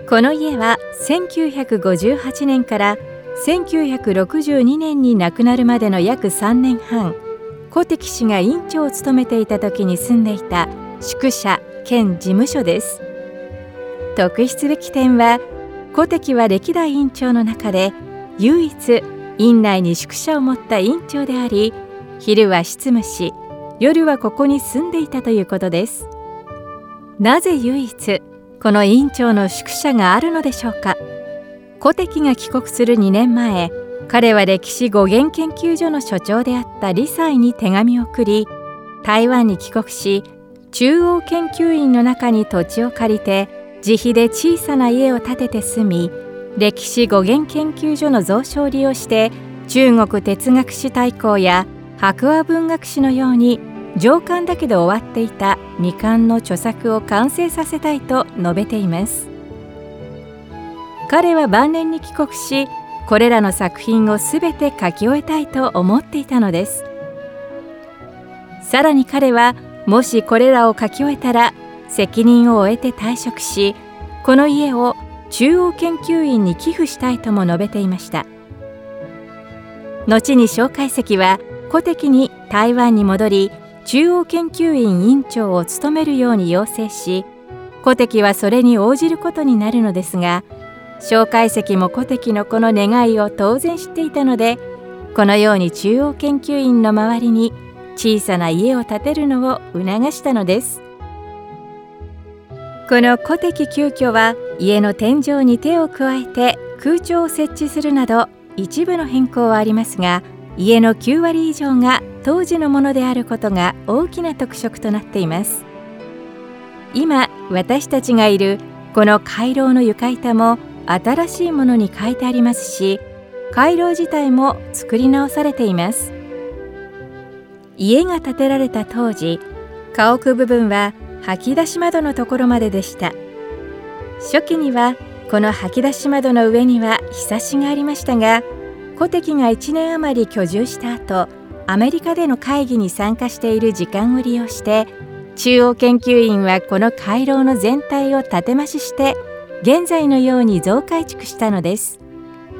この家は1958年から1962年に亡くなるまでの約3年半、小敵氏が院長を務めていた時に住んでいた宿舎兼事務所です。特筆すべき点は、小敵は歴代院長の中で唯一院内に宿舎を持った院長であり、昼は執務し、夜はここに住んでいたということです。なぜ唯一この院長の宿舎があるのでしょうか。小敵が帰国する2年前、彼は歴史語源研究所の所長であった李斎に手紙を送り、台湾に帰国し、中央研究院の中に土地を借りて自費で小さな家を建てて住み、歴史語源研究所の蔵書を利用して中国哲学史大綱や白亜文学史のように上巻だけで終わっていた未完の著作を完成させたいと述べています。彼は晩年に帰国し、これらの作品をすべて書き終えたいと思っていたのです。さらに彼は、もしこれらを書き終えたら責任を終えて退職し、この家を中央研究院に寄付したいとも述べていました。後に蒋介石は小敵に台湾に戻り、中央研究院院長を務めるように要請し、小敵はそれに応じることになるのですが、蒋介石も小敵のこの願いを当然知っていたので、このように中央研究院の周りに小さな家を建てるのを促したのです。この小敵旧居は、家の天井に手を加えて空調を設置するなど一部の変更はありますが、家の9割以上が当時のものであることが大きな特色となっています。今私たちがいるこの回廊の床板も新しいものに変えてありますし、回廊自体も作り直されています。家が建てられた当時、家屋部分は掃き出し窓のところまででした。初期にはこの掃き出し窓の上にはひさしがありましたが、小敵が1年余り居住した後、アメリカでの会議に参加している時間を利用して、中央研究院はこの回廊の全体を建て増しして現在のように増改築したのです。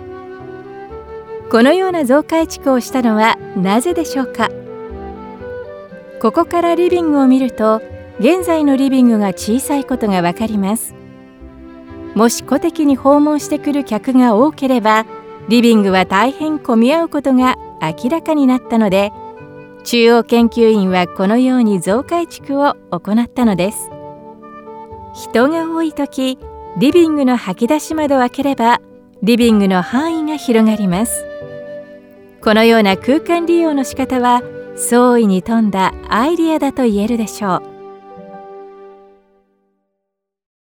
このような増改築をしたのはなぜでしょうか。ここからリビングを見ると、現在のリビングが小さいことがわかります。もし小敵に訪問してくる客が多ければ、リビングは大変混み合うことが明らかになったので、中央研究院はこのように増改築を行ったのです。人が多いとき、リビングの掃き出し窓を開ければ、リビングの範囲が広がります。このような空間利用の仕方は、創意に富んだアイデアだと言えるでしょう。